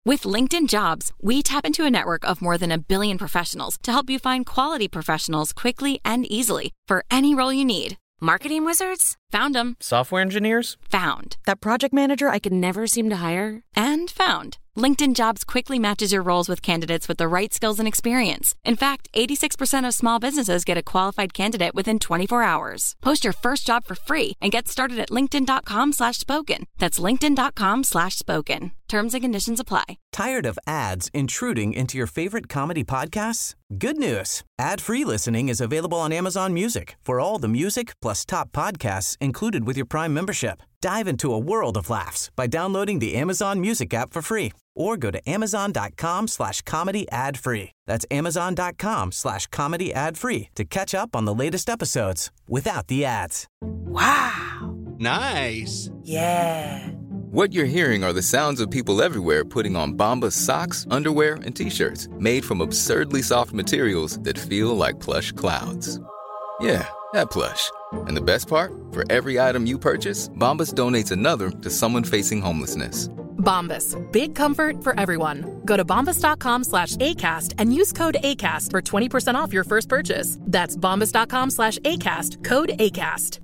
With LinkedIn Jobs, we tap into a network of more than 1 billion professionals to help you find quality professionals quickly and easily for any role you need. Marketing wizards? Found them. Software engineers? Found. That project manager I could never seem to hire? And found. LinkedIn Jobs quickly matches your roles with candidates with the right skills and experience. In fact, 86% of small businesses get a qualified candidate within 24 hours. Post your first job for free and get started at linkedin.com/spoken. That's linkedin.com/spoken. Terms and conditions apply. Tired of ads intruding into your favorite comedy podcasts? Good news. Ad-free listening is available on Amazon Music for all the music plus top podcasts included with your Prime membership. Dive into a world of laughs by downloading the Amazon Music app for free or go to amazon.com/comedy ad-free. That's amazon.com/comedy ad-free to catch up on the latest episodes without the ads. Wow. Nice. Yeah. What you're hearing are the sounds of people everywhere putting on Bombas socks, underwear, and T-shirts made from absurdly soft materials that feel like plush clouds. Yeah, that plush. And the best part? For every item you purchase, Bombas donates another to someone facing homelessness. Bombas. Big comfort for everyone. Go to bombas.com/ACAST and use code ACAST for 20% off your first purchase. That's bombas.com/ACAST. Code ACAST.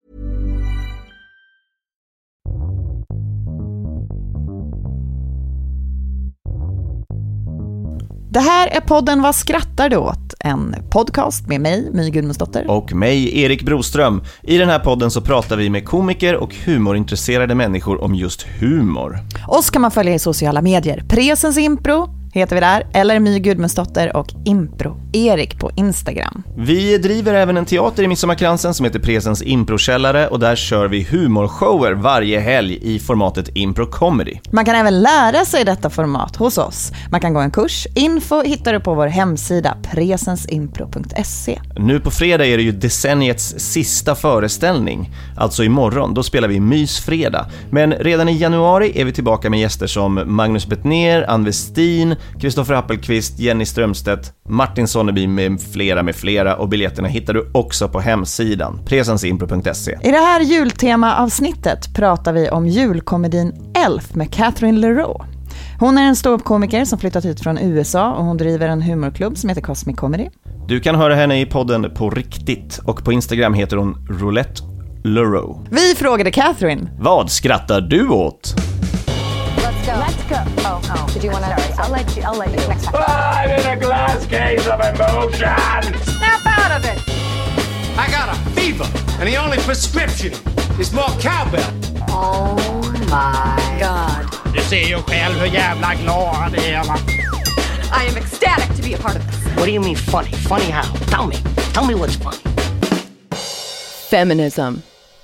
Det här är podden Vad skrattar du åt? En podcast med mig, My Gudmundsdotter. Och mig, Erik Broström. I den här podden så pratar vi med komiker och humorintresserade människor om just humor. Oss kan man följa i sociala medier. Presens Impro heter vi där, eller My Gudmundsdotter och Impro Erik på Instagram. Vi driver även en teater i Midsommarkransen som heter Presens Improkällare, och där kör vi humorshower varje helg i formatet Impro Comedy. Man kan även lära sig detta format hos oss. Man kan gå en kurs. Info hittar du på vår hemsida presensimpro.se. Nu på fredag är det ju decenniets sista föreställning. Alltså imorgon, då spelar vi Mysfredag. Men redan i januari är vi tillbaka med gäster som Magnus Bettner, Ann Westin, Kristoffer Appelqvist, Jenny Strömstedt, Martin Sonneby med flera, och biljetterna hittar du också på hemsidan presensimpro.se. I det här jultema-avsnittet pratar vi om julkomedin Elf med Catherine Leroux. Hon är en ståuppkomiker som flyttat hit från USA och hon driver en humorklubb som heter Cosmic Comedy. Du kan höra henne i podden På riktigt, och på Instagram heter hon Roulette Leroux. Vi frågade Catherine: vad skrattar du åt? Let's go. Oh. Did you want to? I'll let you next time. I'm in a glass case of emotion. Snap out of it. I got a fever, and the only prescription is more cowbell. Oh my God. Du ser ju själv hur jävla glad det är, va? I am ecstatic to be a part of this. What do you mean funny? Funny how? Tell me what's funny. Feminism.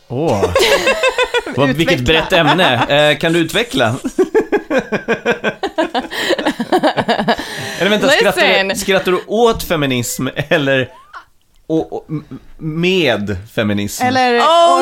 Vilket brett ämne. Kan du utveckla? Eller vänta, skrattar du åt feminism eller med feminism? Eller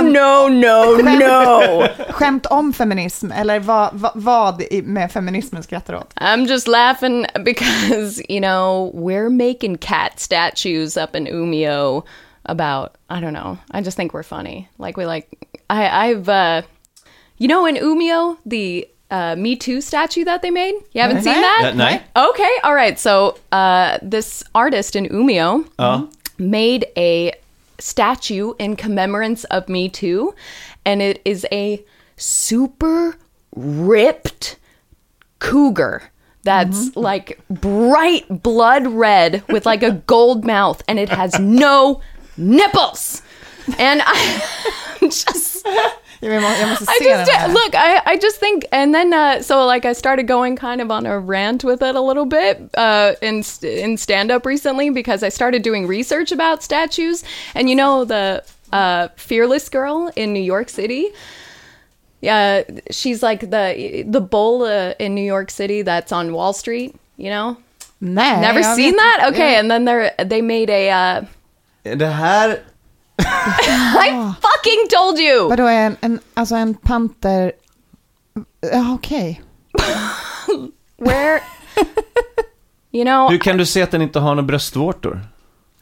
no. Skämt om feminism, eller vad med feminismen skrattar åt? I'm just laughing because, we're making cat statues up in Umeå about, I don't know, I just think we're funny. I've in Umeå, the Me Too statue that they made? You haven't seen that? No. Okay, all right. So this artist in Umeå made a statue in commemorance of Me Too, and it is a super ripped cougar that's like bright blood red with like a gold mouth, and it has no nipples. And I'm just... I just think, and then I started going kind of on a rant with it a little bit in stand-up recently, because I started doing research about statues, and the Fearless girl in New York City, she's like the bull in New York City that's on Wall Street, never seen that? Okay, yeah. And then they made a det här I fucking told you. Vadå, en panter? Okej. Where, hur kan du se att den inte har några bröstvårtor?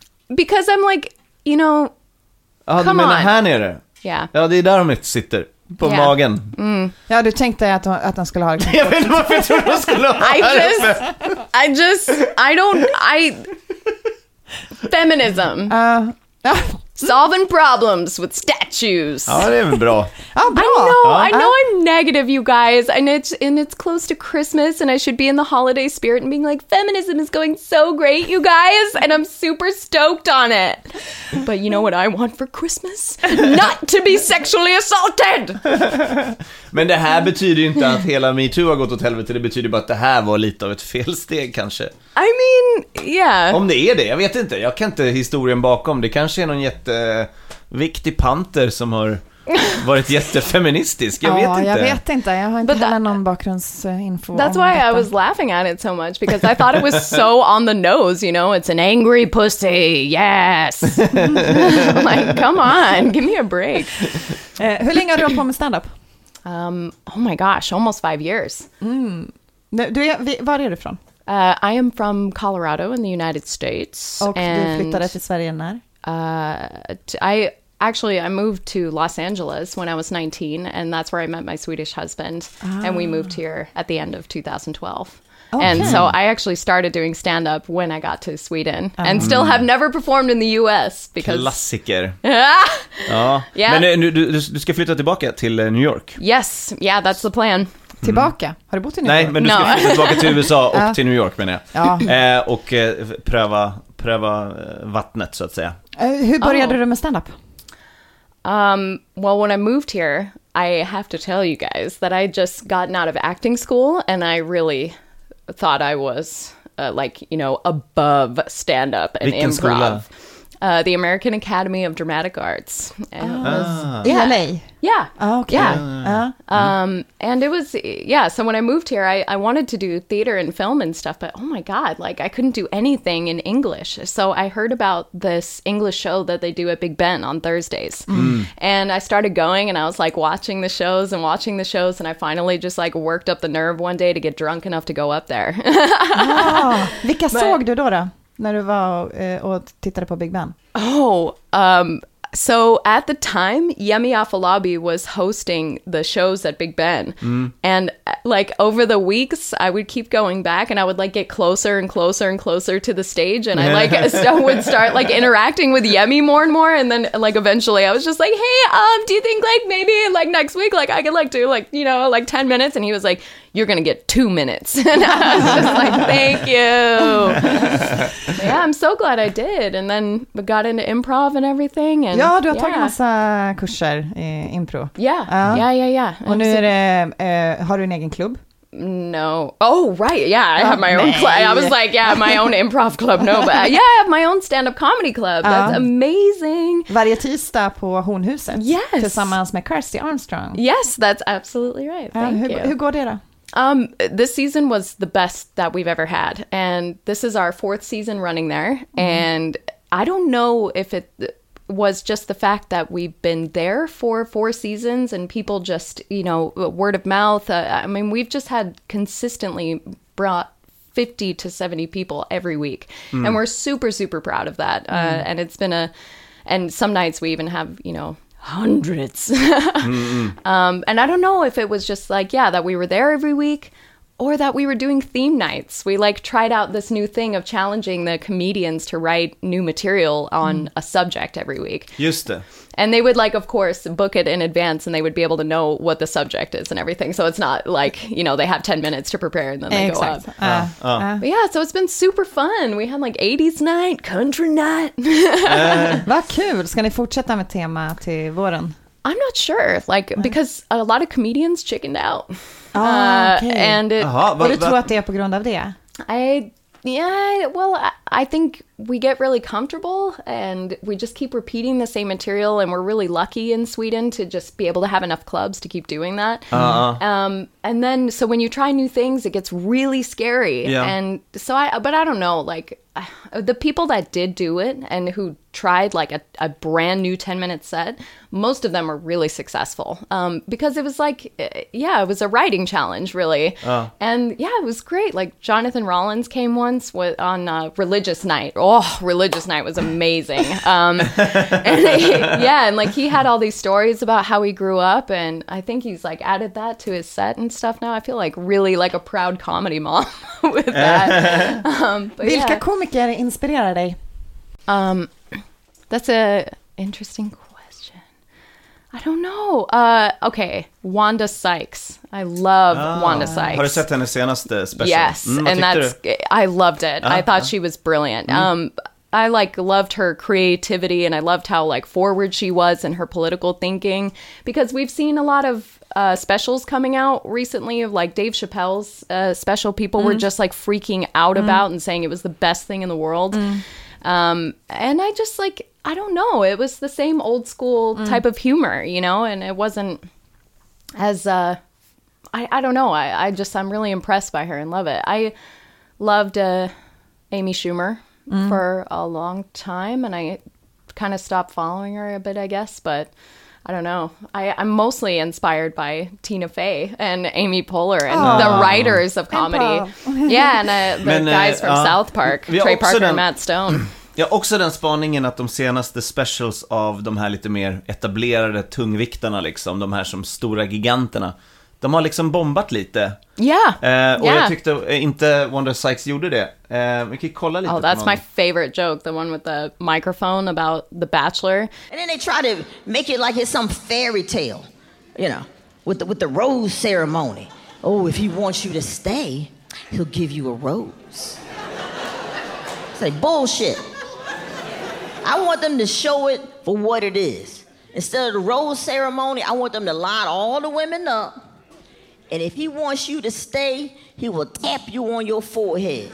Because I'm like, du menar här nere? Yeah. Ja, det är där de inte sitter. på magen. Ja, du tänkte att de skulle ha... Jag vet inte varför jag trodde de skulle ha Feminism. Solving problems with statues. Ja, det är väl bra. I know I'm negative, you guys, and it's close to Christmas, and I should be in the holiday spirit and being like, feminism is going so great, you guys, and I'm super stoked on it. But you know what I want for Christmas? Not to be sexually assaulted! Men det här betyder ju inte att hela MeToo har gått åt helvete. Det betyder bara att det här var lite av ett felsteg kanske. I mean, yeah. Om det är det, jag vet inte. Jag kan inte historien bakom. Det kanske är någon jätteviktig panter som har varit jättefeministisk. Jag vet inte. Jag vet inte. Jag har inte heller någon bakgrundsinfo. That's why I was laughing at it so much, because I thought it was so on the nose, you know, it's an angry pussy, yes. Like, come on, give me a break. Hur länge har du hållit på med stand-up? Oh my gosh, almost 5 years. Var är du från? I am from Colorado in the United States. Och du flyttade till Sverige när? I moved to Los Angeles when I was 19, and that's where I met my Swedish husband, and we moved here at the end of 2012. Okay. And so I actually started doing stand-up when I got to Sweden, and still have never performed in the US. Because... Klassiker. Yeah. Men du ska flytta tillbaka till New York? Yes, yeah, that's the plan. Tillbaka? Har du bott i New York? Nej, men du ska flytta tillbaka till USA och till New York, menar jag. Och pröva vattnet, så att säga. Hur började du med stand-up? Well, when I moved here, I have to tell you guys that I just gotten out of acting school, and I really thought I was above stand-up and Vilken improv. Skola? The American Academy of Dramatic Arts. And it was, LA? Yeah. Okay. Yeah. And it was, so when I moved here, I wanted to do theater and film and stuff, but oh my God, like I couldn't do anything in English. So I heard about this English show that they do at Big Ben on Thursdays. And I started going, and I was like watching the shows, and I finally just like worked up the nerve one day to get drunk enough to go up there. Vilka såg du då? När du var och tittade på Big Ben? So at the time, Yemi Afolabi was hosting the shows at Big Ben. And like over the weeks, I would keep going back, and I would like get closer and closer and closer to the stage. And I like would start like interacting with Yemi more and more. And then like eventually I was just like, hey, do you think like maybe like next week, like I could like do like, you know, like 10 minutes? And he was like, you're going to get 2 minutes. And I was just like, thank you. Yeah, I'm so glad I did. And then we got into improv and everything. And, du har tagit massa kurser i impro. Yeah. Och nu är det, har du en egen klubb? No. Oh, right. Yeah, I have my own club. I was like, my own improv club. No, but I have my own stand-up comedy club. That's amazing. Varje tisdag på Hornhuset. Yes. Tillsammans med Kirsty Armstrong. Yes, that's absolutely right. Thank you. Hur går det då? This season was the best that we've ever had. And this is our 4th season running there. And I don't know if it was just the fact that we've been there for 4 seasons and people just, you know, word of mouth. I mean, we've just had consistently brought 50 to 70 people every week. And we're super, super proud of that. And it's been and some nights we even have, you know, hundreds. And I don't know if it was just like, that we were there every week, or that we were doing theme nights. We like tried out this new thing of challenging the comedians to write new material on a subject every week. Just det. And they would like, of course, book it in advance, and they would be able to know what the subject is and everything. So it's not like, you know, they have 10 minutes to prepare and then they go up. But yeah, so it's been super fun. We had like 80s night, country night. Vad kul. Ska ni fortsätta med tema till våren? I'm not sure, like, because a lot of comedians chickened out. Okay. And och du tror att det är på grund av det? I think we get really comfortable and we just keep repeating the same material, and we're really lucky in Sweden to just be able to have enough clubs to keep doing that. And then, so when you try new things, it gets really scary. And so but I don't know, like, the people that did do it and who tried like a brand new 10-minute set, most of them were really successful because it was like, it was a writing challenge, really. And it was great. Like Jonathan Rollins came once on Religious Night. Oh, Religious Night was amazing. And like he had all these stories about how he grew up, and I think he's like added that to his set and stuff now. I feel like really like a proud comedy mom with that. Vilka komiker inspirerar dig? That's a interesting question. I don't know. Okay, Wanda Sykes. I love Wanda Sykes. Har du sett hennes senaste special? Yes, and I loved it. I thought she was brilliant. I like loved her creativity, and I loved how like forward she was in her political thinking, because we've seen a lot of specials coming out recently of like Dave Chappelle's special. People were just like freaking out about and saying it was the best thing in the world. And I just like, I don't know, it was the same old school type of humor, you know, and it wasn't as, I don't know, I'm really impressed by her and love it. I loved Amy Schumer for a long time, and I kind of stopped following her a bit, I guess, but I don't know. I'm mostly inspired by Tina Fey and Amy Poehler and the writers of comedy. And the guys from South Park, Trey Parker and Matt Stone. Ja, också den spaningen att de senaste specials av de här lite mer etablerade tungviktarna liksom, de här som stora giganterna, de har liksom bombat lite. Och jag tyckte inte Wanda Sykes gjorde det. Vi kan kolla lite. Oh, that's my favorite joke, the one with the microphone about the Bachelor. And then they try to make it like it's some fairy tale, you know, with the rose ceremony. Oh, if he wants you to stay, he'll give you a rose. It's like bullshit. I want them to show it for what it is. Instead of the rose ceremony, I want them to line all the women up. And if he wants you to stay, he will tap you on your forehead.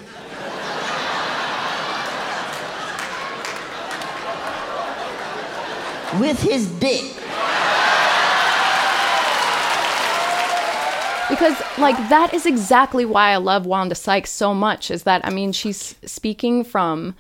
With his dick. Because, like, that is exactly why I love Wanda Sykes so much, is that, I mean, she's speaking from...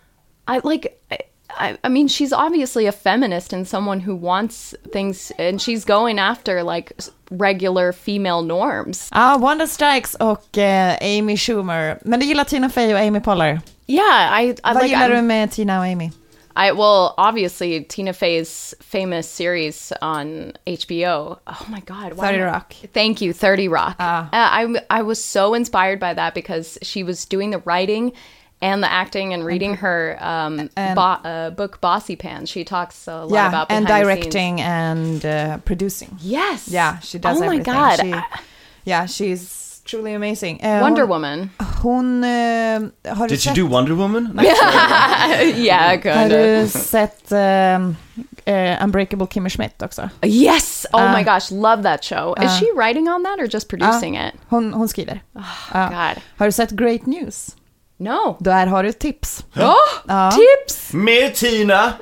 I mean, she's obviously a feminist and someone who wants things, and she's going after like regular female norms. Wanda Sykes och Amy Schumer. Men du gillar Tina Fey och Amy Poehler? Yeah, Vad gillar du med Tina och Amy? Obviously Tina Fey's famous series on HBO. Oh my God. 30 Rock. Thank you, 30 Rock. I was so inspired by that because she was doing the writing and the acting and reading her book Bossy Pants. She talks a lot about behind and directing and producing. Yes. Yeah, she does everything. Oh my God. She's truly amazing. Wonder Woman. Did she do Wonder Woman? Yeah, good. Har du sett Unbreakable Kimmy Schmidt också? Yes! Oh my gosh, love that show. Is she writing on that or just producing it? Hon skriver. God. Har du sett Great News? No. Där har du tips. Tips! Mer Tina!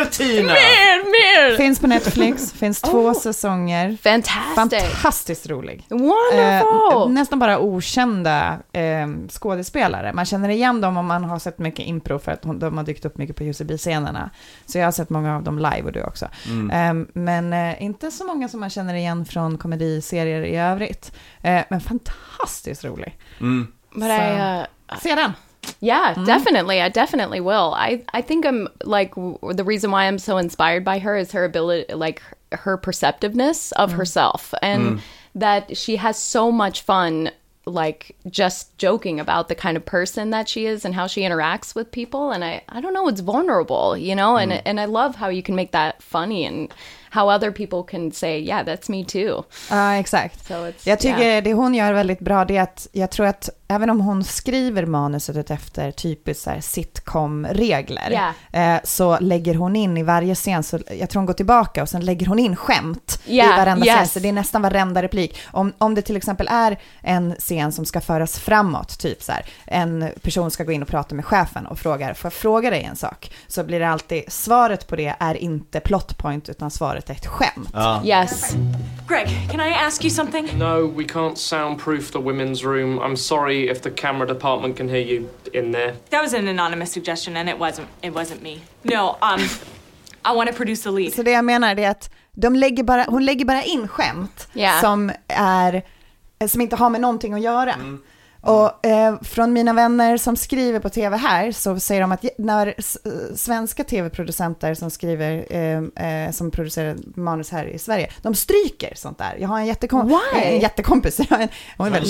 Mer! Finns på Netflix, finns 2 säsonger. Fantastiskt rolig. Wonderful! Nästan bara okända skådespelare. Man känner igen dem om man har sett mycket impro, för att de har dykt upp mycket på UCB-scenerna. Så jag har sett många av dem live, och du också. Men inte så många som man känner igen från komediserier i övrigt. Men fantastiskt rolig. Se den. Yeah, definitely. I definitely will. I think I'm like, the reason why I'm so inspired by her is her ability, like her perceptiveness of herself, and that she has so much fun, like just joking about the kind of person that she is and how she interacts with people. And I don't know, it's vulnerable, you know, and I love how you can make that funny and how other people can say, yeah, that's me too. Exakt. So jag tycker det hon gör väldigt bra, det är att jag tror att även om hon skriver manuset efter typiskt så här sitcom-regler, så lägger hon in i varje scen, så jag tror hon går tillbaka och sen lägger hon in skämt i varenda scen, så det är nästan varenda replik. Om det till exempel är en scen som ska föras framåt, typ så här, en person ska gå in och prata med chefen och frågar, får jag fråga dig en sak? Så blir det alltid, svaret på det är inte plot point, utan svaret helt ett skämt. Yes. Greg, can I ask you something? No, we can't soundproof the women's room. I'm sorry if the camera department can hear you in there. That was an anonymous suggestion and it wasn't me. No, I want to produce the lead. Så det jag menar är att hon lägger bara in skämt som inte har med någonting att göra. Och från mina vänner som skriver på tv här så säger de att när svenska tv-producenter som skriver som producerar manus här i Sverige, de stryker sånt där. Jag har en jättekompis. Hon är väldigt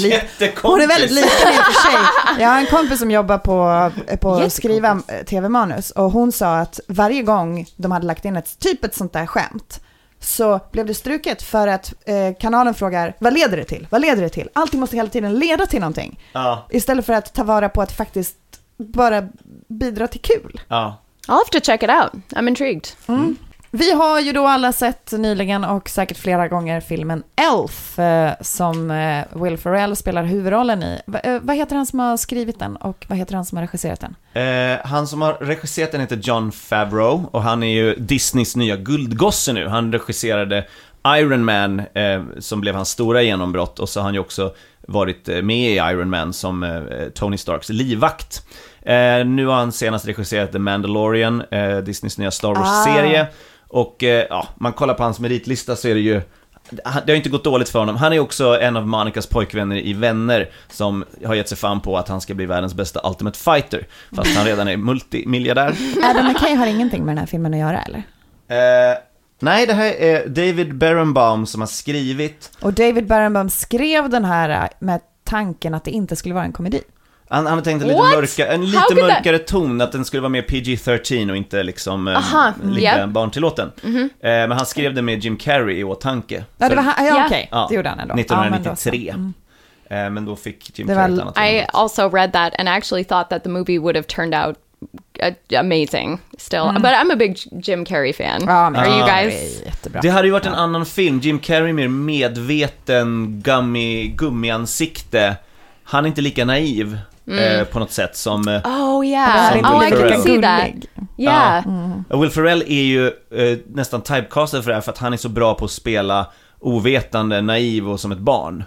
liten i och för sig. Jag har en kompis som jobbar på att skriva tv-manus och hon sa att varje gång de hade lagt in ett sånt där skämt så blev det struket för att kanalen frågar, vad leder det till? Vad leder det till? Allting måste hela tiden leda till någonting. Istället för att ta vara på att faktiskt bara bidra till kul. I'll have to check it out. I'm intrigued. Vi har ju då alla sett nyligen och säkert flera gånger filmen Elf som Will Ferrell spelar huvudrollen i. Vad heter han som har skrivit den och vad heter han som har regisserat den? Han som har regisserat den heter Jon Favreau och han är ju Disneys nya guldgosse nu. Han regisserade Iron Man som blev hans stora genombrott och så har han ju också varit med i Iron Man som Tony Starks livvakt. Nu har han senast regisserat The Mandalorian, Disneys nya Star Wars-serie. Och man kollar på hans meritlista så är det ju, det har inte gått dåligt för honom. Han är också en av Monikas pojkvänner i Vänner som har gett sig fan på att han ska bli världens bästa Ultimate Fighter. Fast han redan är multimiljardär. Adam McKay har ingenting med den här filmen att göra, eller? Nej, det här är David Berenbaum som har skrivit. Och David Berenbaum skrev den här med tanken att det inte skulle vara en komedi. Han har tänkt en lite mörkare ton, att den skulle vara mer PG-13 och inte liksom lika barntillåten. Men han skrev det med Jim Carrey i åtanke. Ja, det var okej. Det gjorde han ändå. 1993. Men då fick Jim Carrey ett annat. I also read that and actually thought that the movie would have turned out amazing still. But I'm a big Jim Carrey fan. Are you guys? Det hade ju varit en annan film. Jim Carrey mer medveten gummiansikte. Han är inte lika naiv på något sätt som I can see that. Will Ferrell är ju nästan typecastad för det här, för att han är så bra på att spela ovetande, naiv och som ett barn.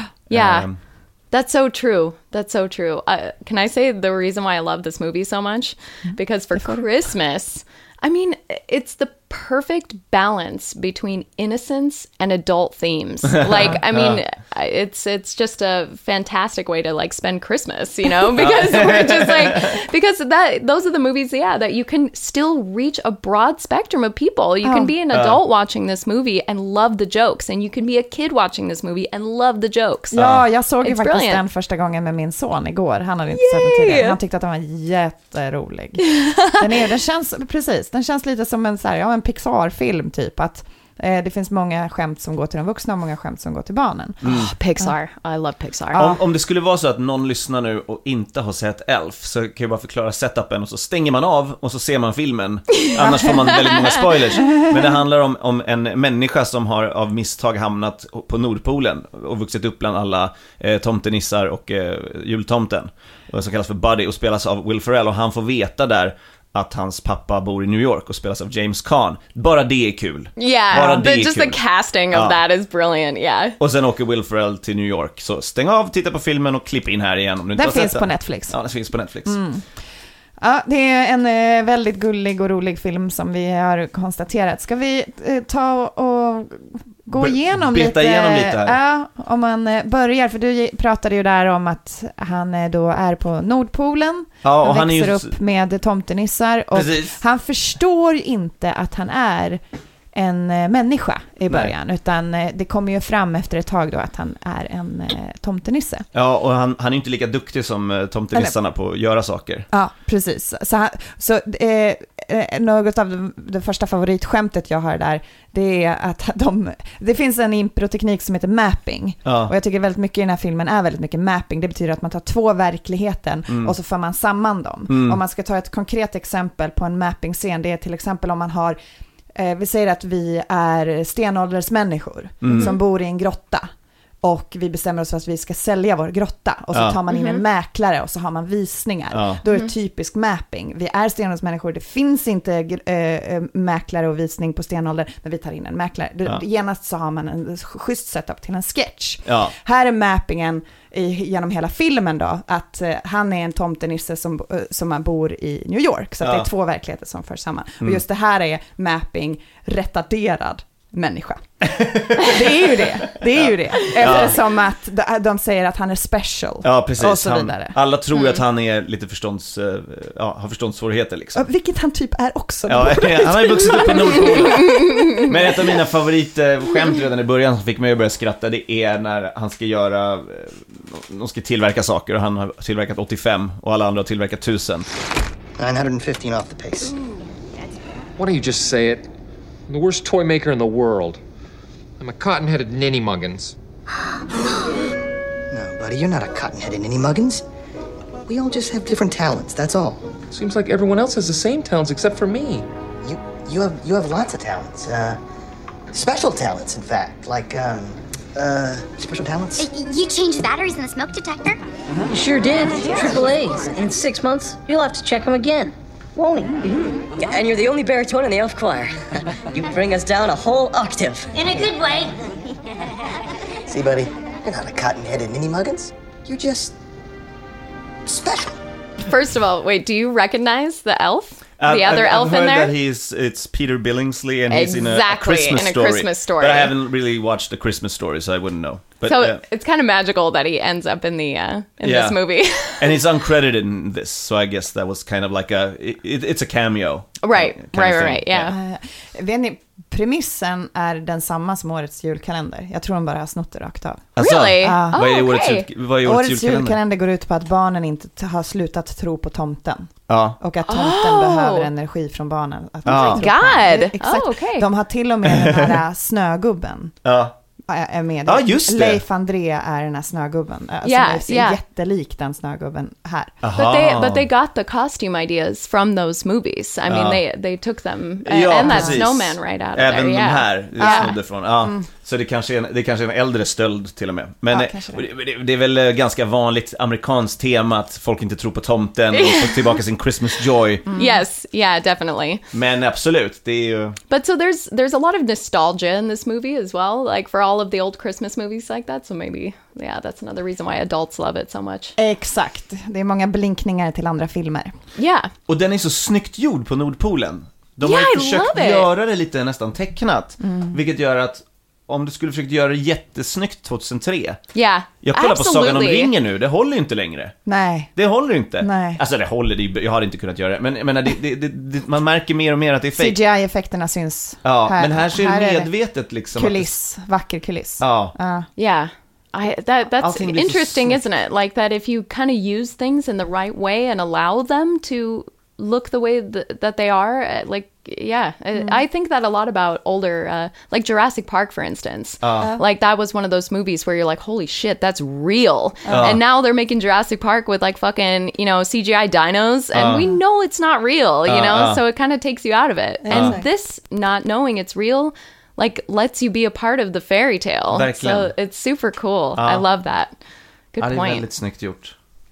That's so true. That's so true. Can I say the reason why I love this movie so much? Because for Christmas, I mean, it's the perfect balance between innocence and adult themes. Like, I mean, it's just a fantastic way to like spend Christmas, you know, because we're just like, because those are the movies, that you can still reach a broad spectrum of people. You can be an adult watching this movie and love the jokes, and you can be a kid watching this movie and love the jokes. Ja, jag såg ju faktiskt den första gången med min son igår. Han hade inte sett den tidigare. Han tyckte att den var jätterolig. Den känns lite som en en Pixar-film typ, att det finns många skämt som går till de vuxna och många skämt som går till barnen. Pixar, I love Pixar. Om det skulle vara så att någon lyssnar nu och inte har sett Elf, så kan jag bara förklara setupen och så stänger man av och så ser man filmen. Annars får man väldigt många spoilers. Men det handlar om en människa som har av misstag hamnat på Nordpolen och vuxit upp bland alla tomtenissar och jultomten, och som kallas för Buddy och spelas av Will Ferrell, och han får veta där att hans pappa bor i New York och spelas av James Caan. Bara det är kul. The casting of that is brilliant, Och sen åker Will Ferrell till New York. Så stäng av, titta på filmen och klipp in här igen om du inte har sett den. Finns på Netflix. Ja, den finns på Netflix. Ja, det är en väldigt gullig och rolig film som vi har konstaterat. Ska vi ta och gå igenom lite här? Ja, om man börjar, för du pratade ju där om att han då är på Nordpolen. Ja, och han växer är ju upp med tomtenissar och han förstår inte att han är en människa i början. Utan det kommer ju fram efter ett tag då att han är en tomtenisse. Ja, och han är inte lika duktig som tomtenissarna på att göra saker. Ja, precis. Så något av det första favoritskämtet jag har där, det är att det finns en improteknik som heter mapping. Ja. Och jag tycker väldigt mycket i den här filmen är väldigt mycket mapping. Det betyder att man tar två verkligheten och så får man samman dem. Om man ska ta ett konkret exempel på en mapping-scen, det är till exempel om man har vi säger att vi är stenåldersmänniskor som bor i en grotta. och vi bestämmer oss för att vi ska sälja vår grotta och så tar man in en mäklare och så har man visningar. Då är det typisk mapping. Vi är stenåldersmänniskor, det finns inte mäklare och visning på stenålder, men vi tar in en mäklare. Genast så har man en schysst setup till en sketch. Här är mappingen genom hela filmen då, att han är en tomtenisse som bor i New York, så att det är två verkligheter som förs samman. Och just det här är mapping retarderad människa. Det är ju det. Eftersom att de säger att han är special. Ja, precis. Och så vidare. Alla tror att han är lite har förståndssvårigheter liksom. Vilket han typ är också. Ja, han har ju vuxit upp på Nordpolen. Men ett av mina favoritskämt redan i början som fick mig att börja skratta, det är när han ska de ska tillverka saker och han har tillverkat 85 och alla andra har tillverkat 1000. 915 off the pace. Why don't you just say it? I'm the worst toy maker in the world. I'm a cotton-headed ninny-muggins. No, buddy, you're not a cotton-headed ninny-muggins. We all just have different talents, that's all. Seems like everyone else has the same talents except for me. You have lots of talents. Special talents, in fact. Like, special talents. You changed batteries in the smoke detector? You sure did. Triple A's. In 6 months, you'll have to check them again. Won't he? And you're the only baritone in the elf choir. You bring us down a whole octave. In a good way. See, buddy, you're not a cotton-headed ninny-muggins. You're just special. First of all, wait, do you recognize the elf? The other elf in there? I've heard that it's Peter Billingsley and he's in a Christmas story. But I haven't really watched the Christmas story, so I wouldn't know. But, so it's kind of magical that he ends up in this movie. And he's uncredited in this, so I guess that was kind of like it's a cameo. Right, yeah. Vet ni, premissen är densamma som årets julkalender. Jag tror de bara har snott det rakt av. Alltså, really? Vad är årets julkalender går ut på att barnen inte har slutat tro på tomten. Och att tomten behöver energi från barnen. Att God! Exakt. Okay. De har till och med den här snögubben. Är med. Just det. Leif André är den här snögubben. Som är jättelik den snögubben här. But they got the costume ideas from those movies. I mean, they took them and that snowman right out of there. Även de här snodde från. Så det kanske är en äldre stöld till och med. Men det är väl ganska vanligt amerikanskt tema att folk inte tror på tomten och får tillbaka sin Christmas joy. Yes, yeah, definitely. Men absolut, det är ju... But so there's a lot of nostalgia in this movie as well, like for all of the old Christmas movies like that. So maybe, that's another reason why adults love it so much. Exakt. Det är många blinkningar till andra filmer. Yeah. Och den är så snyggt gjord på Nordpolen. De har ju försökt göra det lite nästan tecknat. Vilket gör att om du skulle försökt göra det jättesnyggt 2003. Jag kollar på Sagan om ringen nu, det håller ju inte längre. Nej. Det håller inte. Nej. Alltså det håller, jag hade inte kunnat göra det. Men man märker mer och mer att det är fake. CGI-effekterna syns. Men här ser det medvetet liksom. Kuliss, vacker kuliss. Yeah. That's interesting, isn't it? Like that if you kind of use things in the right way and allow them to look the way that they are, like I think that a lot about older like Jurassic Park, for instance. Like that was one of those movies where you're like, holy shit, that's real. And now they're making Jurassic Park with like fucking, CGI dinos, and we know it's not real, so it kind of takes you out of it. And this, not knowing it's real, like lets you be a part of the fairy tale. Verkligen. So it's super cool. I love that. Good point. Det är väldigt snyggt gjort.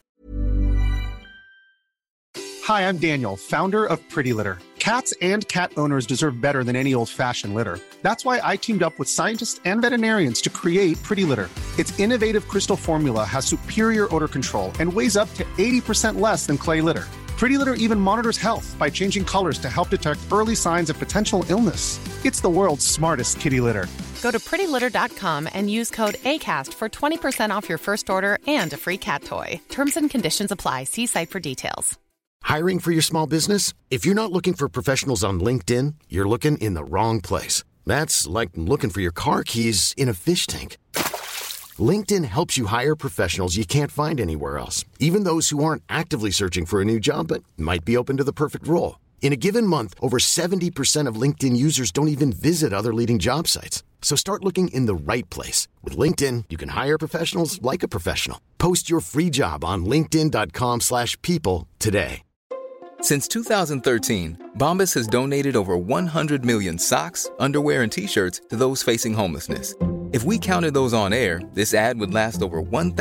Hi, I'm Daniel, founder of Pretty Litter. Cats and cat owners deserve better than any old-fashioned litter. That's why I teamed up with scientists and veterinarians to create Pretty Litter. Its innovative crystal formula has superior odor control and weighs up to 80% less than clay litter. Pretty Litter even monitors health by changing colors to help detect early signs of potential illness. It's the world's smartest kitty litter. Go to prettylitter.com and use code ACAST for 20% off your first order and a free cat toy. Terms and conditions apply. See site for details. Hiring for your small business? If you're not looking for professionals on LinkedIn, you're looking in the wrong place. That's like looking for your car keys in a fish tank. LinkedIn helps you hire professionals you can't find anywhere else, even those who aren't actively searching for a new job but might be open to the perfect role. In a given month, over 70% of LinkedIn users don't even visit other leading job sites. So start looking in the right place. With LinkedIn, you can hire professionals like a professional. Post your free job on linkedin.com/people today. Since 2013, Bombas has donated over 100 million socks, underwear, and T-shirts to those facing homelessness. If we counted those on air, this ad would last over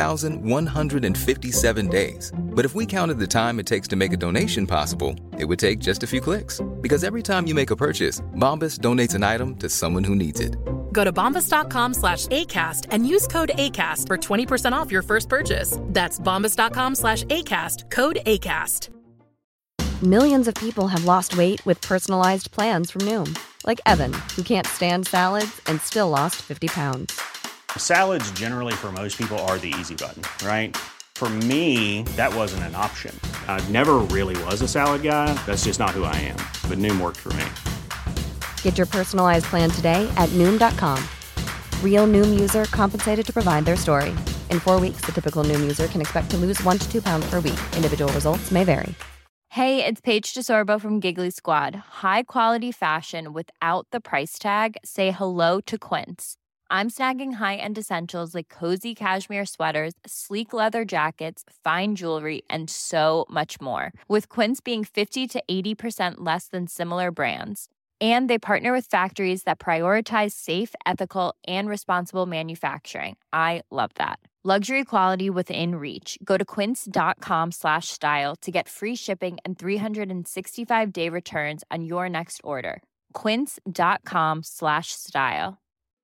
1,157 days. But if we counted the time it takes to make a donation possible, it would take just a few clicks. Because every time you make a purchase, Bombas donates an item to someone who needs it. Go to bombas.com/ACAST and use code ACAST for 20% off your first purchase. That's bombas.com/ACAST, code ACAST. Millions of people have lost weight with personalized plans from Noom. Like Evan, who can't stand salads and still lost 50 pounds. Salads generally for most people are the easy button, right? For me, that wasn't an option. I never really was a salad guy. That's just not who I am. But Noom worked for me. Get your personalized plan today at Noom.com. Real Noom user compensated to provide their story. In 4 weeks, the typical Noom user can expect to lose 1 to 2 pounds per week. Individual results may vary. Hey, it's Paige DeSorbo from Giggly Squad. High quality fashion without the price tag. Say hello to Quince. I'm snagging high-end essentials like cozy cashmere sweaters, sleek leather jackets, fine jewelry, and so much more. With Quince being 50 to 80% less than similar brands. And they partner with factories that prioritize safe, ethical, and responsible manufacturing. I love that. Luxury quality within reach. Go to quince.com/style to get free shipping and 365-day returns on your next order. Quince.com/style.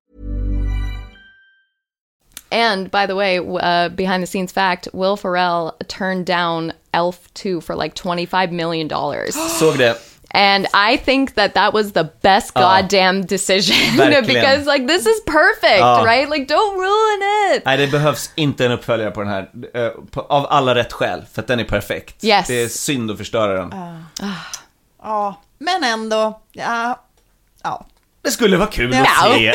And by the way, behind the scenes fact, Will Ferrell turned down Elf 2 for like $25 million. Såg det. And I think that was the best goddamn decision. Because like this is perfect, right? Like don't ruin it. Nej, det behövs inte en uppföljare på den här av alla rätt skäl, för att den är perfekt. Yes. Det är synd att förstöra den. Ja, men ändå ja. Det skulle vara kul att se.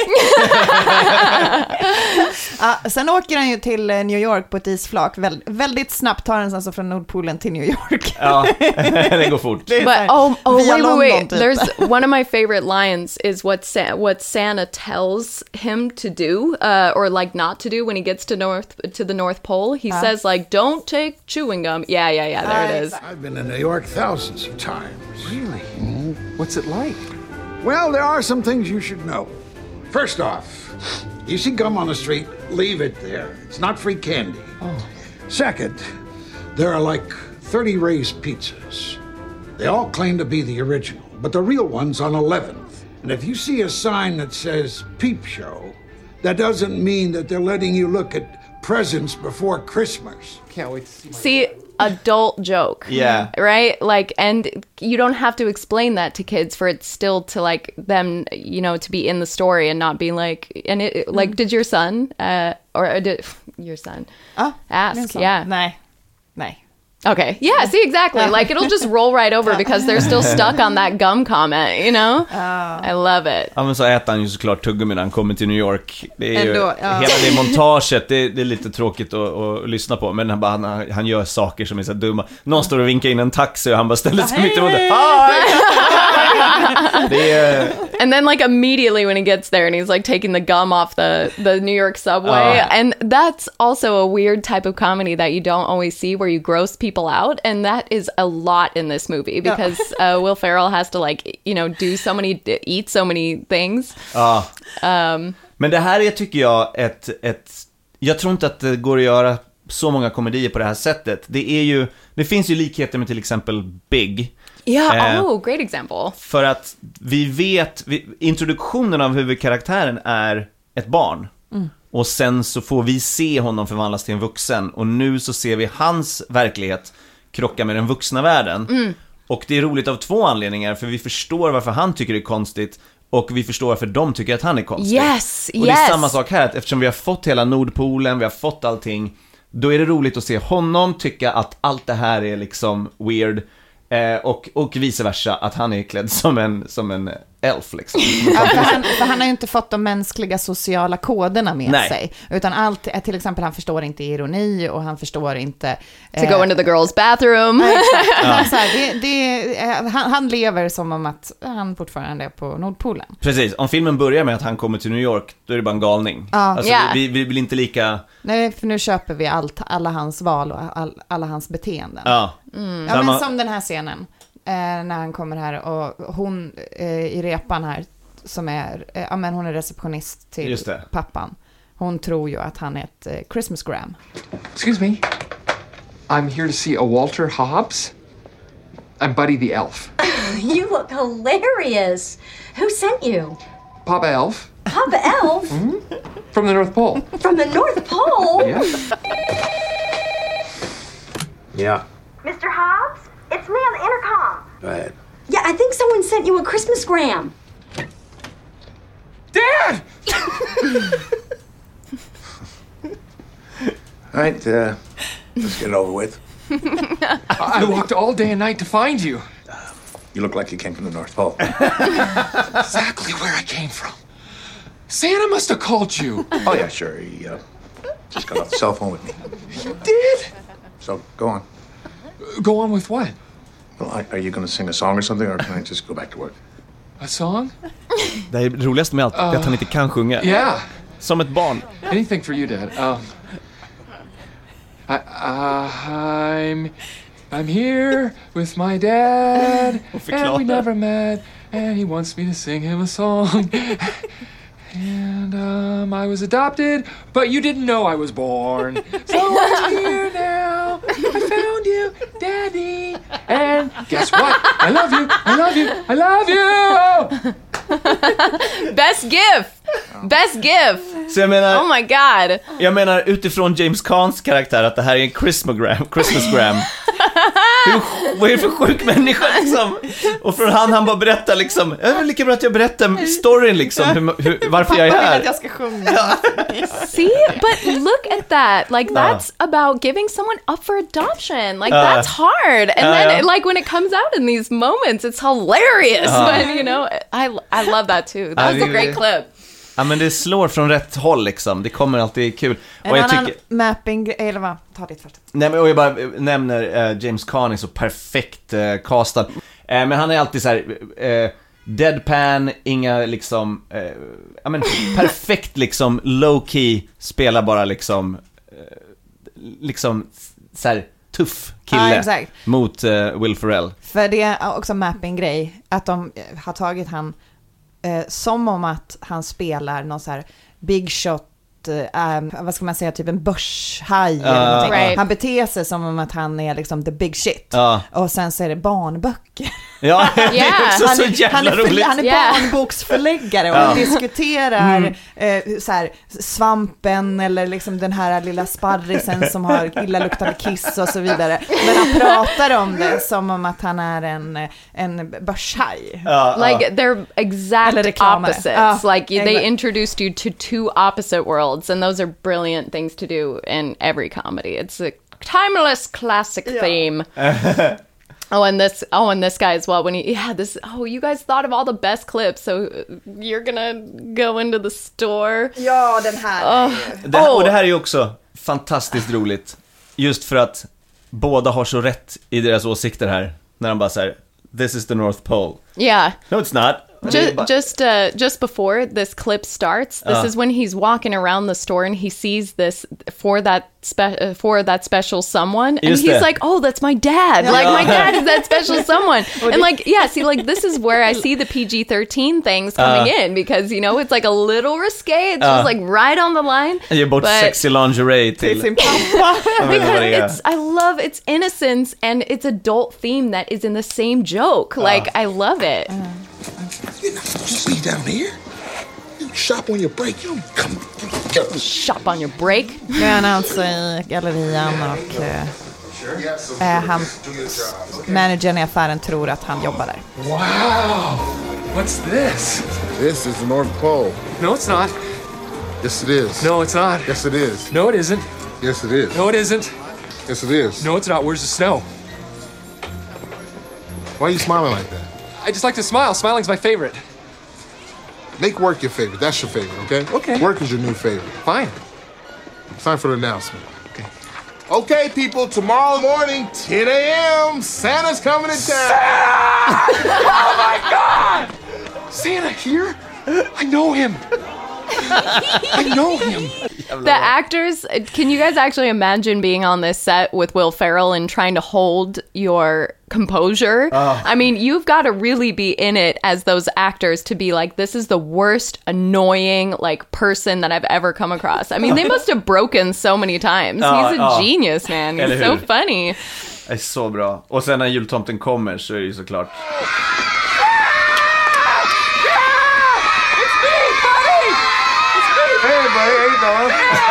Sen åker han ju till New York på ett isflak. Väldigt snabbt tar han alltså från Nordpolen till New York. Ja, det går fort. But wait. There's one of my favorite lines is what Santa tells him to do, or like not to do when he gets to the North Pole. He says like, "Don't take chewing gum." Yeah. There it is. I've been in New York thousands of times. Really? Mm-hmm. What's it like? Well, there are some things you should know. First off, you see gum on the street, leave it there. It's not free candy. Second, there are like 30 Ray's pizzas. They all claim to be the original, but the real one's on 11th. And if you see a sign that says Peep Show, that doesn't mean that they're letting you look at presents before Christmas. Can't wait to see adult joke. Yeah. Right? Like, and you don't have to explain that to kids for it still to like them, you know, to be in the story and not be like, and it like, did your son, or did your son ask? Yeah. Nej. Okay. Yeah, see, exactly. Like, it'll just roll right over because they're still stuck on that gum comment, you know? I love it. Ja, men så äter han ju såklart tuggummi när han kommer till New York. Det är ju, hela det montaget, det är lite tråkigt att lyssna på. Men han gör saker som är så dumma. Någon står och vinkar in en taxi och han bara ställer sig mitt emot det. And then like immediately when he gets there and he's like taking the gum off the New York subway. And that's also a weird type of comedy that you don't always see, where you gross people out, and that is a lot in this movie because Will Ferrell has to like, you know, eat so many things. Men det här är, tycker jag, jag tror inte att det går att göra så många komedier på det här sättet. Det finns ju likheter med till exempel Big. Great example. För att vi vet, introduktionen av huvudkaraktären är ett barn. Och sen så får vi se honom förvandlas till en vuxen. Och nu så ser vi hans verklighet krocka med den vuxna världen. Och det är roligt av två anledningar. För vi förstår varför han tycker det är konstigt. Och vi förstår varför de tycker att han är konstig. Och det är samma sak här, att eftersom vi har fått hela Nordpolen, vi har fått allting, då är det roligt att se honom tycka att allt det här är liksom weird. Och vice versa, att han är klädd som en elf liksom. För han har ju inte fått de mänskliga sociala koderna med sig, utan allt är, till exempel, han förstår inte ironi och han förstår inte to go into the girls' bathroom. Så här, han lever som om att han fortfarande är på Nordpolen. Precis, om filmen börjar med att han kommer till New York, då är det bara en galning. Vi blir inte lika... Nej, för nu köper vi alla hans val och alla hans beteenden. Men som den här scenen när han kommer här och hon i repan här som är, men hon är receptionist till pappan. hon tror ju att han är ett Christmasgram. Excuse me. I'm here to see a Walter Hobbs. I'm Buddy the Elf. You look hilarious. Who sent you? Papa Elf. Papa Elf? Mm-hmm. From the North Pole. From the North Pole? Yeah. Yeah. Mr. Hobbs, it's me on the intercom. Go ahead. Yeah, I think someone sent you a Christmasgram. Dad! All right, let's get it over with. I walked all day and night to find you. You look like you came from the North Pole. Exactly where I came from. Santa must have called you. Oh, yeah, sure. He just got off the cell phone with me. You did? So, go on. Go on with what? Well, are you going to sing a song or something, or can I just go back to work? A song? Det är roligast med allt är att han inte kan sjunga. Yeah. Som ett barn. Anything for you, Dad. I'm here with my dad, and we never met, and he wants me to sing him a song. And I was adopted, but you didn't know I was born. So I'm here now. I found you, Daddy. And guess what? I love you. I love you. I love you. Best gift! Best gift! Så jag menar, oh my god. Jag menar utifrån James Caans karaktär att det här är en Christmasgram. Vad är det för sjuk människa liksom? Och från han bara berättar liksom, det är lika bra att jag berättar storyn liksom, varför jag är här. Att jag ska sjunga. See, but look at that. Like that's about giving someone up for adoption. Like that's hard. And then like when it comes out in these moments, it's hilarious. But you know, I love that too. That was a great clip. Ja, men det slår från rätt håll liksom. Det kommer alltid kul. En och jag annan mapping, eller vad? Ta ditt först. Nej, men och jag bara nämner James Caan är så perfekt castad. Men han är alltid så här deadpan, inga liksom ja men perfekt liksom low key, spelar bara liksom så här tuff kille mot Will Ferrell. För det är också mapping-grej att de har tagit han som om att han spelar någon så här big shot, vad ska man säga, typ en börshaj eller någonting. Right. Han beter sig som om att han är liksom the big shit. Och sen så är det barnböcker. Ja, det är också så jävla roligt. Han är barnboksförläggare och han diskuterar så här, svampen eller liksom den här lilla sparrisen som har illaluktande kiss och så vidare. Men han pratar om det som om att han är en börshaj. Like they're exact opposites. Like they introduced you to two opposite worlds. And those are brilliant things to do in every comedy. It's a timeless classic theme. And this guy as well. When you guys thought of all the best clips, so you're gonna go into the store. Ja, den här. Och det här är ju också fantastiskt roligt. Just för att båda har så rätt i deras åsikter här. När de bara säger, this is the North Pole. Yeah. No, it's not. Just before this clip starts, this is when he's walking around the store and he sees this for that special someone, and he's like, "Oh, that's my dad! Like my dad is that special someone." And like, see, like this is where I see the PG-13 things coming in, because you know it's like a little risque. It's just like right on the line. You're both sexy lingerie till sin pappa. Because I love its innocence and its adult theme that is in the same joke. Like I love it. You're not supposed to be down here. You shop on your break. You don't come. Shop on your break. Nu är han alltså i gallerian och managern i affären tror att han jobbar där. Wow! What's this? This is the North Pole. No, it's not. Yes, it is. No, it's not. Yes, it is. No, it isn't. Yes, it is. No, it isn't. Yes, it is. No, it's not. Where's the snow? Why are you smiling like that? I just like to smile. Smiling's my favorite. Make work your favorite. That's your favorite, okay? Okay. Work is your new favorite. Fine. It's time for the announcement. Okay. Okay, people, tomorrow morning, 10 a.m., Santa's coming to town. Santa! Oh, my God! Santa here? I know him. I know him. The actors, can you guys actually imagine being on this set with Will Ferrell and trying to hold your composure? I mean, you've got to really be in it as those actors to be like, this is the worst annoying like person that I've ever come across. I mean, they must have broken so many times. He's a genius, man. He's so funny. Det är så bra. Och sen när jultomten kommer så är det ju såklart... Hey, buddy, how you doing?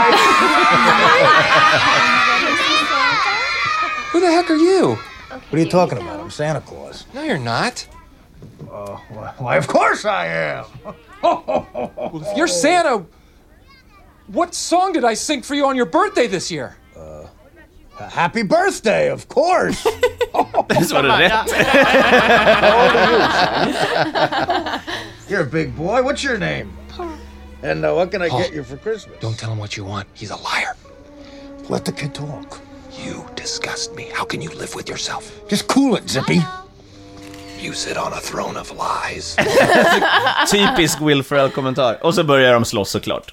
Who the heck are you? What are you talking about? I'm Santa Claus. No, you're not. Why, of course I am. Well, if you're Santa, what song did I sing for you on your birthday this year? Happy birthday, of course. Det var det rätt. How old are you, son? You're a big boy. What's your name? And what can I get you for Christmas? Don't tell him what you want. He's a liar. Let the kid talk. You disgust me. How can you live with yourself? Just cool it, Zippy. You sit on a throne of lies. Typisk Will Ferrell-kommentar. Och så börjar de slåss såklart.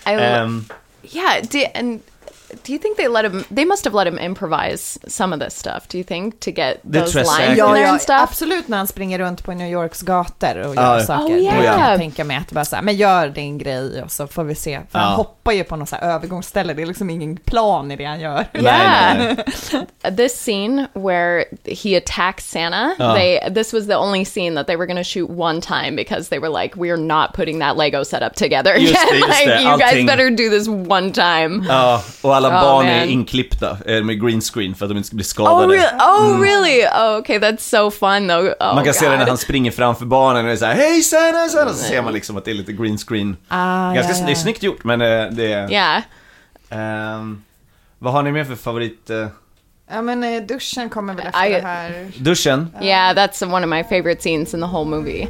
And do you think they must have let him improvise some of this stuff, do you think, to get those lines in there and stuff? Absolut, när han springer runt på New Yorks gator och gör saker. Då kan jag tänka mig att bara så här, men gör din grej och så får vi se. För han hoppar ju på något så här övergångsställe, det är liksom ingen plan i det han gör. Yeah. This scene where he attacks Santa, this was the only scene that they were going to shoot one time because they were like, we're not putting that Lego setup together again. Just det. You guys better do this one time. Ja, och alla barn är inklippta med green screen för att de inte ska bli skadade. Really? Oh, okay, that's so fun though. Man kan se det när han springer framför barnen och det är så här, hej Santa, så ser man liksom att det är lite green screen. Det är snyggt gjort, men det är... Yeah. Vad har ni mer för favorit? Ja, men duschen kommer väl efter det här. Duschen? Yeah, that's one of my favorite scenes in the whole movie.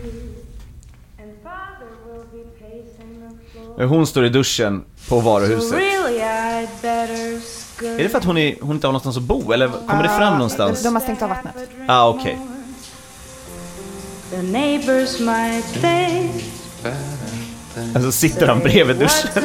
Hon står i duschen på varuhuset. Är det för att hon inte har någonstans att bo? Eller kommer det fram någonstans? De har stängt av vattnet. Okej. Alltså sitter han bredvid duschen.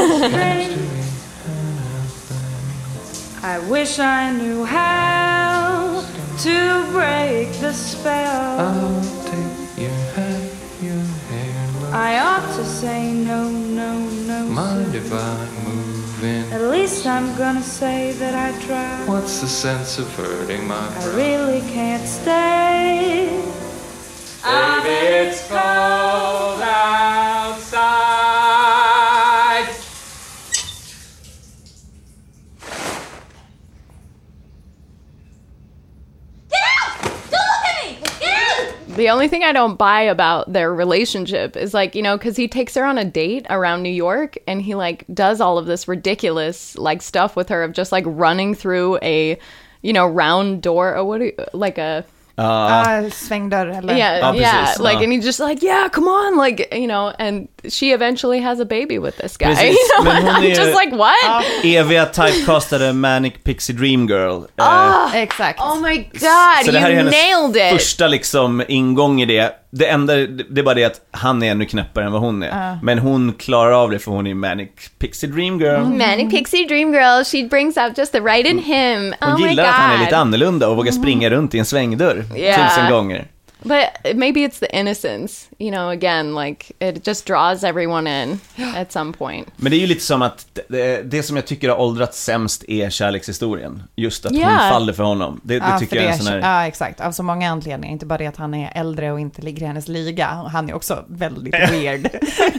I wish I knew how to break the spell. I'll take your hat, your hair. I ought to say no, no, no. Mind if I move in? At least I'm gonna say that I tried. What's the sense of hurting my pride? I really can't stay. Baby, it's cold outside. The only thing I don't buy about their relationship is like, you know, because he takes her on a date around New York and he like does all of this ridiculous like stuff with her of just like running through a, you know, round door or what, like a... svängdörr eller? Yeah, like, and he's just like, yeah, come on, like, you know, and she eventually has a baby with this guy. You know? Men hon är just like, what? Eviga typecastade Manic Pixie Dream Girl. Exakt. Oh my god, så det här you är hennes nailed it. första liksom ingång i det. Det enda, det är bara det att han är ännu knäppare än vad hon är. Men hon klarar av det för hon är Manic Pixie Dream Girl. Manic Pixie Dream Girl, she brings out just the right in him. Hon gillar att han är lite annorlunda och vågar springa runt i en svängdörr 1000 gånger. But maybe it's the innocence, you know, again, like it just draws everyone in at some point. Men det är ju lite som att det som jag tycker har åldrats sämst är kärlekshistorien. Just att hon faller för honom. Det tycker jag är en sån här... Ja, exakt. Av så många anledningar. Inte bara det att han är äldre och inte ligger i hennes liga. Han är också väldigt weird.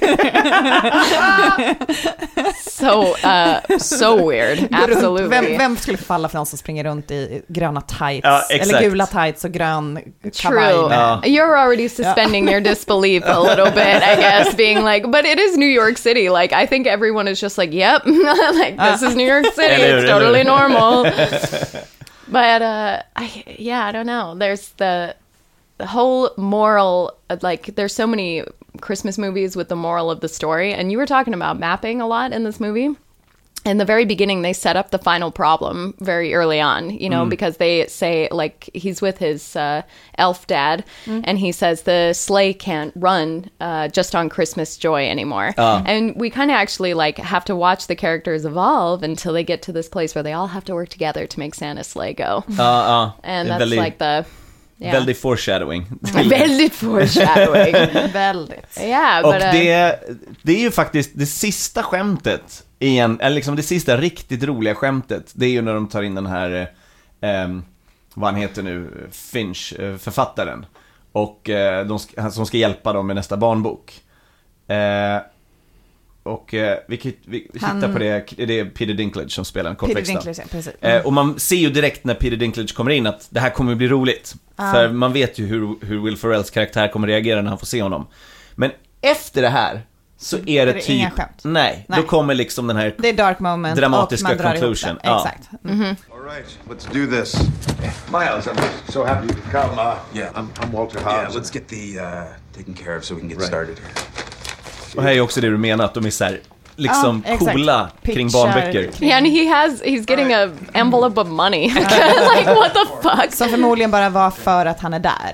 So weird. Absolutely. Vem skulle falla för någon som springer runt i gröna tights? Eller gula tights och grön kavaj. True. You're already suspending your disbelief a little bit, I guess, being like, but it is New York City. Like, I think everyone is just like, yep, like, this is New York City. It's totally normal. But, I don't know. There's the whole moral, like, there's so many Christmas movies with the moral of the story. And you were talking about mapping a lot in this movie. in the very beginning, they set up the final problem very early on, you know, because they say, like, he's with his elf dad, and he says the sleigh can't run just on Christmas joy anymore. And we kind of actually, like, have to watch the characters evolve until they get to this place where they all have to work together to make Santa's sleigh go. And that's like the... Yeah. Väldigt foreshadowing. Väldigt foreshadowing. Väldigt. Yeah, och det är ju faktiskt det sista skämtet eller liksom det sista riktigt roliga skämtet. Det är ju när de tar in den här vad han heter nu, Finch, författaren, och som ska hjälpa dem med nästa barnbok. Och vi tittar på det är Peter Dinklage som spelar en kortväxta. Och man ser ju direkt när Peter Dinklage kommer in att det här kommer bli roligt. För man vet ju hur Will Ferrells karaktär kommer reagera när han får se honom. Men efter det här så är det typ nej, då kommer liksom den här det är dark moment, dramatiska conclusion. Exakt. All right, let's do this. Miles, I'm so happy you could come. I'm Walter Hobbs. Yeah, let's get the taken care of so we can get started here. Och här är också det du menar, att de är så här, liksom coola kring barnböcker. Yeah, and he's getting a envelope of money. Like, what the fuck? Som förmodligen bara var för att han är där.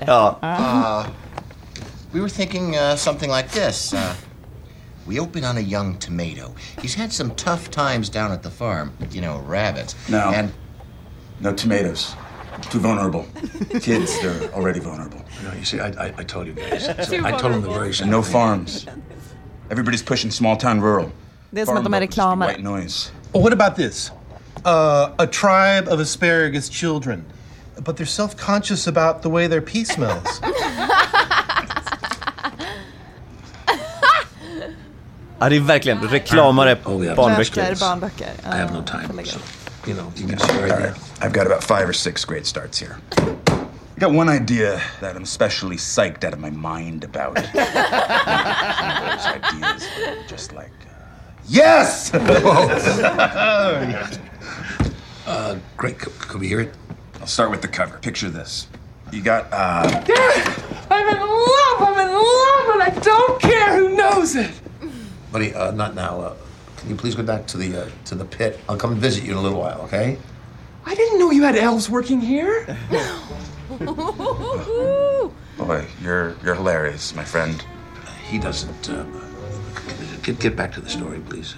We were thinking something like this. We open on a young tomato. He's had some tough times down at the farm. You know, rabbits. No tomatoes. Too vulnerable. Kids, they're already vulnerable. No, you see, I told you guys. So I told them the very same no thing. farms. Everybody's pushing small town rural. Det är som att de är reklamer. White noise. Oh, what about this? A tribe of asparagus children, but they're self-conscious about the way their pee smells. Ja, det är verkligen reklamare barnböcker. I have no time, so, you know, you can see right there. I've got about 5 or 6 great starts here. I got one idea that I'm especially psyched out of my mind about. Those ideas are just like, yes! Great. Can we hear it? I'll start with the cover. Picture this. You got, I'm in love, and I don't care who knows it. Buddy, not now. Can you please go back to the pit? I'll come and visit you in a little while, okay? I didn't know you had elves working here. Boy, you're hilarious, my friend. He doesn't. Get back to the story, please.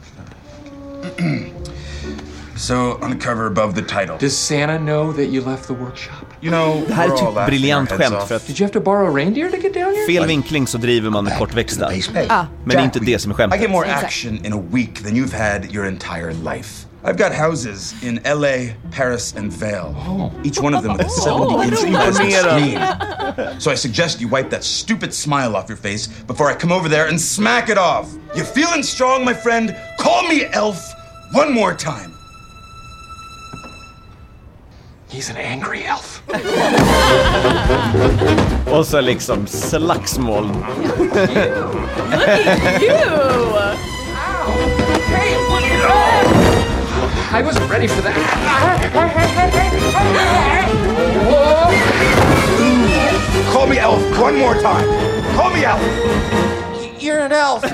So, on the cover above the title. Does Santa know that you left the workshop? You know, det här är typ briljant skämt för att Did you have to borrow a reindeer to get down here? Fel vinkling så driver man med kortväxta. Men det är inte det som är skämtet. I get more action in a week than you've had your entire life. I've got houses in LA, Paris, and Vail. Each one of them with a 70-inch plastic screen. So I suggest you wipe that stupid smile off your face before I come over there and smack it off. You feeling strong, my friend? Call me Elf one more time. He's an angry elf. Och så liksom slagsmål. Look at you! Hey, I wasn't ready for that. Call me Elf one more time. Call me Elf. You're an elf.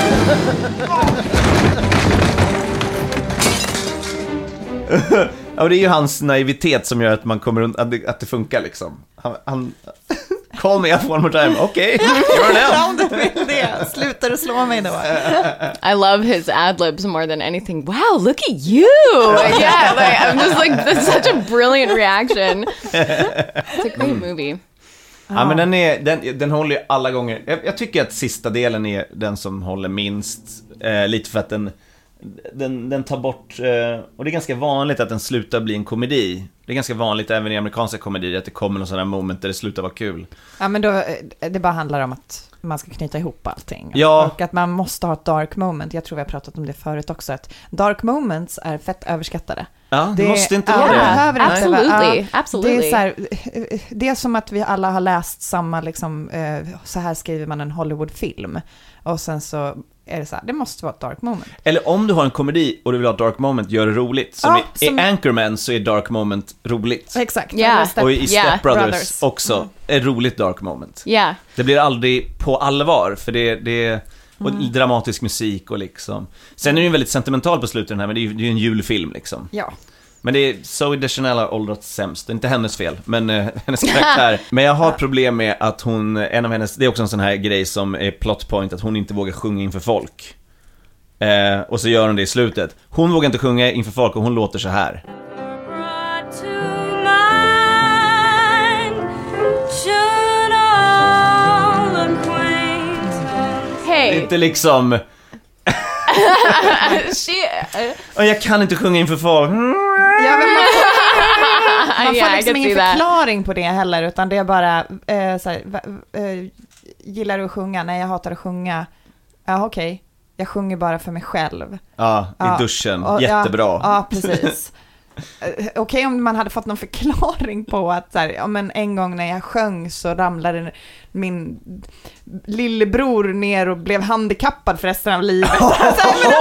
Ja, det är ju hans naivitet som gör att man kommer runt, att det funkar liksom. Han call me up one more time. Okej, Om du vill det, slutar du slå mig då. I love his ad-libs more than anything. Wow, look at you! Yeah, like, I'm just like, that's such a brilliant reaction. It's a great movie. Ja, men den håller ju alla gånger. Jag tycker att sista delen är den som håller minst. Lite för att den tar bort, och det är ganska vanligt att den slutar bli en komedi. Det är ganska vanligt även i amerikanska komedier att det kommer någon sån här moment där det slutar vara kul. Ja, men då, det bara handlar om att man ska knyta ihop allting. Ja. Och att man måste ha ett dark moment. Jag tror vi har pratat om det förut också. Att dark moments är fett överskattade. Ja, det måste inte vara det. Absolutely. Absolutely. Det är så här, det är som att vi alla har läst samma liksom, så här skriver man en Hollywoodfilm. Och sen så är det så här, det måste vara ett dark moment. Eller om du har en komedi och du vill ha ett dark moment, gör det roligt. Som i Anchorman så är dark moment roligt. Exakt. Yeah. Och i Step Brothers också är roligt dark moment. Yeah. Det blir aldrig på allvar, för det Och dramatisk musik och liksom. Sen är det ju väldigt sentimental på slutet den här, men det är ju en julfilm liksom. Ja. Men det är Zooey Deschanel har åldrats sämst. Det är inte hennes fel, men hennes karaktär. Men jag har problem med att hon, en av hennes, det är också en sån här grej som är plot point, att hon inte vågar sjunga inför folk. Och så gör hon det i slutet. Hon vågar inte sjunga inför folk och hon låter så här. Hey. Det är inte liksom... Och jag kan inte sjunga inför folk. Man får liksom ingen förklaring på det heller, utan det är bara gillar du att sjunga? Nej, jag hatar att sjunga. Ja, okej. Jag sjunger bara för mig själv. Ja, i duschen. Jättebra. Ja, precis. Okej, om man hade fått någon förklaring på att så här, ja, men en gång när jag sjöng så ramlade min lillebror ner och blev handikappad för resten av livet. Ja,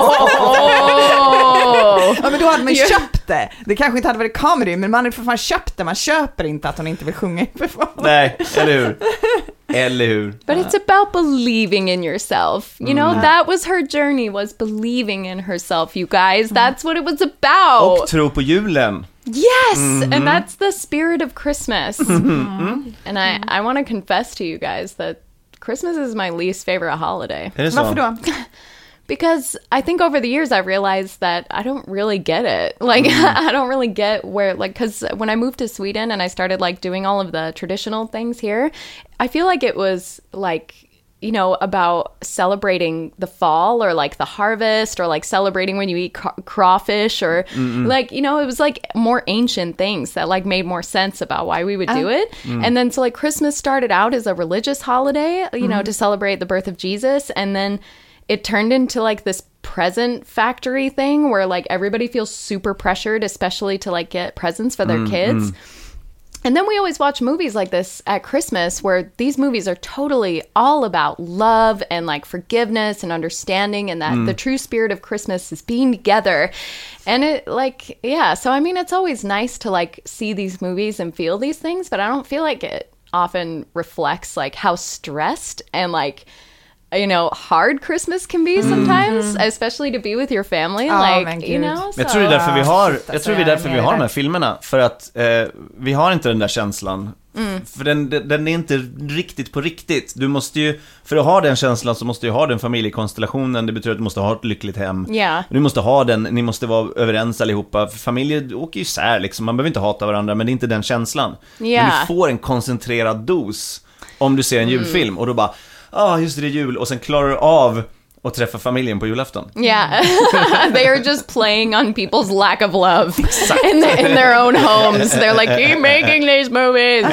men då hade man ju köpt det. Det kanske inte hade varit comedy, men man hade för fan köpt det. Man köper inte att hon inte vill sjunga inför folk. Nej, eller hur? Eller hur? But it's about believing in yourself. You know, that was her journey, was believing in herself, you guys. That's what it was about. Och tro på julen. Yes, and that's the spirit of Christmas. And I want to confess to you guys that Christmas is my least favorite holiday. Varför då? Because I think over the years I've realized that I don't really get it. Like, I don't really get where, like, because when I moved to Sweden and I started, like, doing all of the traditional things here, I feel like it was, like, you know, about celebrating the fall or, like, the harvest or, like, celebrating when you eat crawfish or, like, you know, it was, like, more ancient things that, like, made more sense about why we would do it. And then, so, like, Christmas started out as a religious holiday, you know, to celebrate the birth of Jesus, and then it turned into like this present factory thing where like everybody feels super pressured, especially to like get presents for their kids. And then we always watch movies like this at Christmas where these movies are totally all about love and like forgiveness and understanding, and that the true spirit of Christmas is being together. And it like, yeah, so I mean, it's always nice to like see these movies and feel these things, but I don't feel like it often reflects like how stressed and like, you know, hard Christmas can be sometimes, especially to be with your family, like, you know. So. Jag tror det är därför vi har de här filmerna, för att vi har inte den där känslan. För den är inte riktigt på riktigt. Du måste ju, för att ha den känslan så måste du ha den familjekonstellationen. Det betyder att du måste ha ett lyckligt hem. Du måste ha den, ni måste vara överens allihopa. För familjer åker ju isär liksom. Man behöver inte hata varandra, men det är inte den känslan. Men du får en koncentrerad dos om du ser en julfilm och då bara, just det är jul, och sen klarar du av att träffa familjen på julafton. Yeah. They are just playing on people's lack of love in their own homes. They're like, keep making these movies.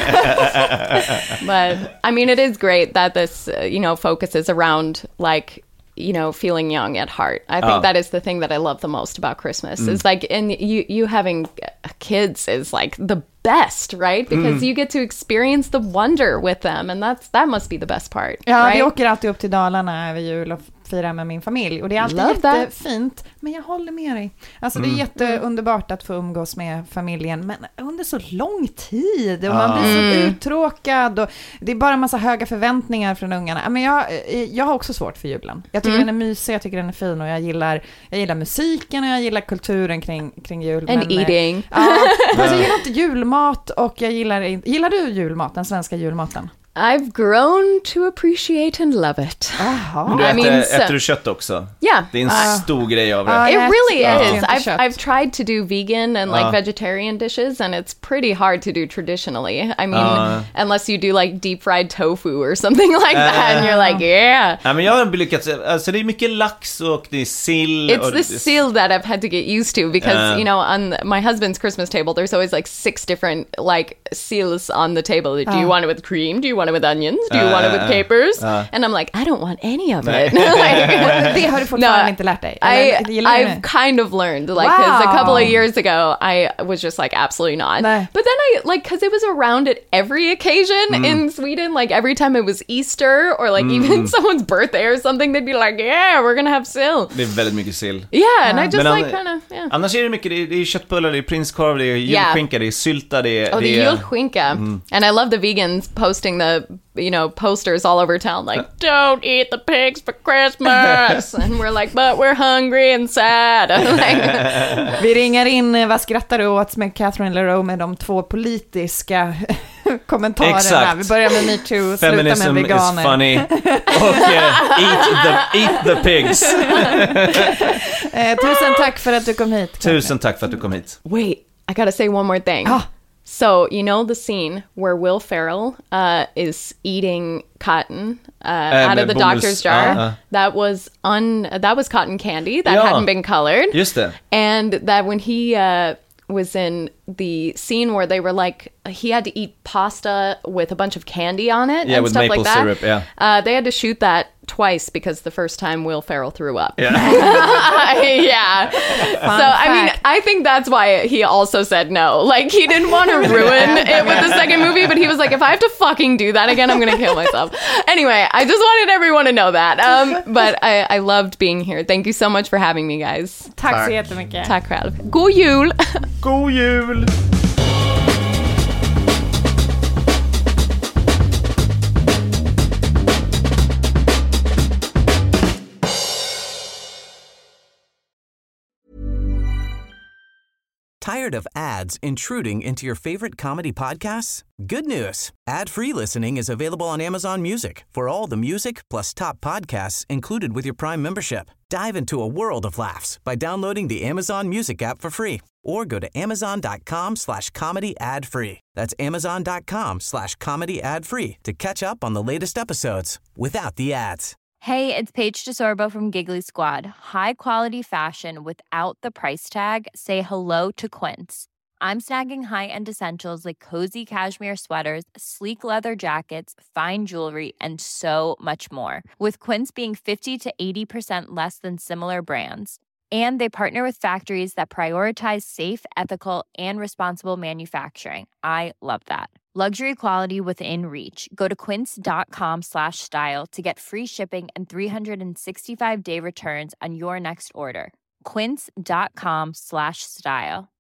But I mean, it is great that this, you know, focuses around like, you know, feeling young at heart. I think that is the thing that I love the most about Christmas. Is like, and you having kids is like the best, right? Because you get to experience the wonder with them, and that must be the best part. Ja, right? Vi åker alltid upp till Dalarna över jul och firar med min familj, och det är alltid jättefint. Men jag håller med dig. Alltså det är jätteunderbart att få umgås med familjen, men under så lång tid, och man blir så uttråkad, och det är bara en massa höga förväntningar från ungarna. Men jag har också svårt för julen. Jag tycker den är mysig, jag tycker den är fin, och jag gillar musiken, och jag gillar kulturen kring jul. And eating. Alltså jag gillar inte julmat, och gillar du julmat, den svenska julmaten? I've grown to appreciate and love it. Men äter du kött också? Yeah. Det är en stor grej av det. It really is. I've tried to do vegan and like vegetarian dishes, and it's pretty hard to do traditionally. I mean, unless you do like deep fried tofu or something like that, and you're like, yeah. Ja, men jag har lyckats, alltså det är mycket lax och det är sill. It's the sill that I've had to get used to, because you know, on my husband's Christmas table there's always like 6 different like sills on the table. Do you want it with cream? Do you want it with onions? Do you want it with capers? And I'm like, I don't want any of it. Det har du fortfarande inte lärt dig? I've kind of learned, like, because a couple of years ago I was just like, absolutely not. But then I, like, because it was around at every occasion in Sweden, like every time it was Easter or like even someone's birthday or something, they'd be like, yeah, we're gonna have sill. Det är väldigt mycket sill. Yeah, and I just like kind of, Annars är det mycket, det är köttbullar, det är prinskorv, det är julskinka, det är sylta, det är julskinka. And I love the vegans posting the posters all over town like, don't eat the pigs for Christmas. And we're like, but we're hungry and sad. Vi ringer in Vad skrattar du åt med Catherine LaRoe med de 2 politiska kommentarerna. Exakt. Vi börjar med MeToo, sluta Feminism med veganer. is funny. Och eat the pigs. Tusen tack för att du kom hit. Tusen tack för att du kom hit. Wait, I gotta say one more thing. So, the scene where Will Ferrell is eating cotton out of the doctor's jar? That was cotton candy that hadn't been colored. Just det. And that when he was in the scene where they were like, he had to eat pasta with a bunch of candy on it and with stuff maple like that. syrup, They had to shoot that twice because the first time Will Ferrell threw up. Yeah. Yeah. So, I mean, I think that's why he also said no. Like, he didn't want to ruin it with the second movie, but he was like, if I have to fucking do that again, I'm going to kill myself. Anyway, I just wanted everyone to know that. But I loved being here. Thank you so much for having me, guys. Tack så jättemycket. Tack själv. God jul! God jul! Tired of ads intruding into your favorite comedy podcasts? Good news. Ad-free listening is available on Amazon Music for all the music plus top podcasts included with your Prime membership. Dive into a world of laughs by downloading the Amazon Music app for free or go to amazon.com/comedy ad-free. That's amazon.com/comedy ad-free to catch up on the latest episodes without the ads. Hey, it's Paige DeSorbo from Giggly Squad. High quality fashion without the price tag. Say hello to Quince. I'm snagging high-end essentials like cozy cashmere sweaters, sleek leather jackets, fine jewelry, and so much more. With Quince being 50 to 80% less than similar brands. And they partner with factories that prioritize safe, ethical, and responsible manufacturing. I love that. Luxury quality within reach. Go to quince.com/style to get free shipping and 365-day returns on your next order. Quince.com/style.